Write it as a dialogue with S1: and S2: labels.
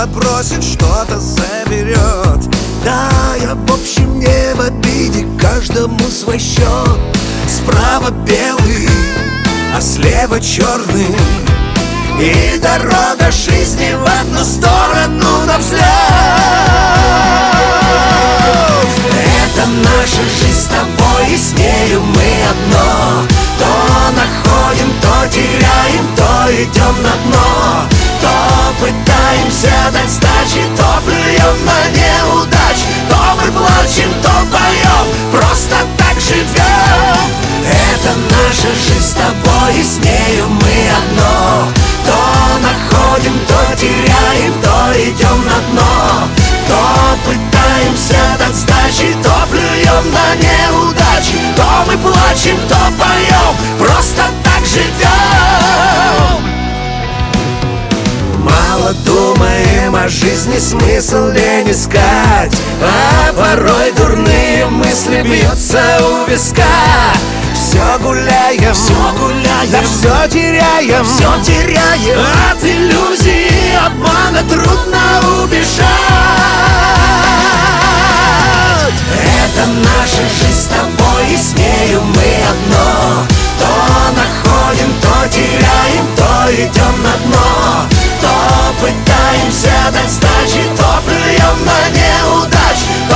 S1: подбросит, что-то заберет. Да, я в общем не в обиде, каждому свой счет. Справа белый, а слева черный, и дорога жизни в одну сторону на взлет. Это наша жизнь с тобой, и с нею мы одно. То находим, то теряем, то идем на дно. То пытаемся дать сдачи, то плюем на неудачи. То мы плачем, то поем, просто так живем. Это наша жизнь с тобой, и с нею мы одно. То находим, то теряем, то идем на дно. То пытаемся дать сдачи, то плюем на неудачи. То мы плачем, то поем, просто так живем. Мало думаем о жизни, смысл лень искать, а порой дурные мысли бьются у виска. Все гуляем, да все теряем, от иллюзии, обмана трудно убежать. Это наша жизнь с тобой, и с нею мы одно. То находим, то теряем, то идем на дно. То пытаемся дать сдачи, то плюем на неудачи.